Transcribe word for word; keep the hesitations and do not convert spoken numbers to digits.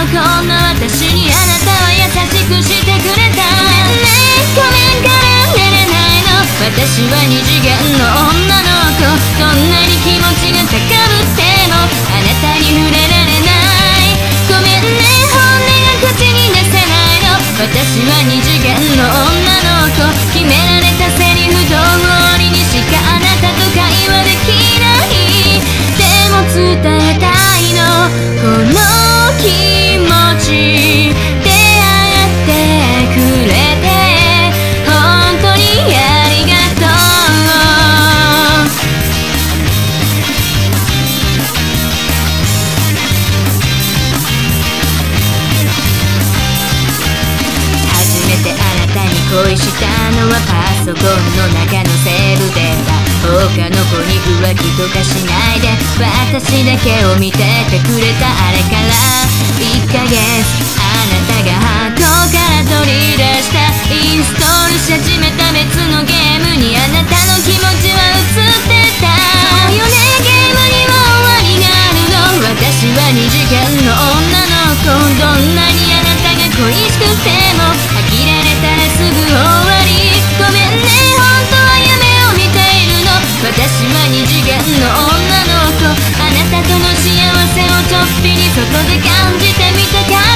この私にあなたは優しくしてくれた。ごめんね、ごめんから寝れないの。私は二次元の女の子。どんなに気持ちが高ぶってもあなたに触れられない。ごめんね、本音が口に出せないの。私は二次元の女の子。決められたセリフ通りにしかあなたと会話できない。でも伝えたいの、この気持ち。出会ってくれて本当にありがとう。初めてあなたに恋したのはパソコンの中のセーブデータ。他の子に浮気とかしないで私だけを見ててくれた。あれからいっかげつ、あなたが箱から取り出したインストールし始めた別のゲームにあなたの気持ちは映ってた。そうよね、ゲームには終わりがあるの。私は二次元の女の子。どんなにあなたが恋しくても呆れれたらすぐ終わり。ごめんね、本当は夢を見ているの。私は二次元の女の子。あなたとの幸せをちょっぴり外で感じてみたかった。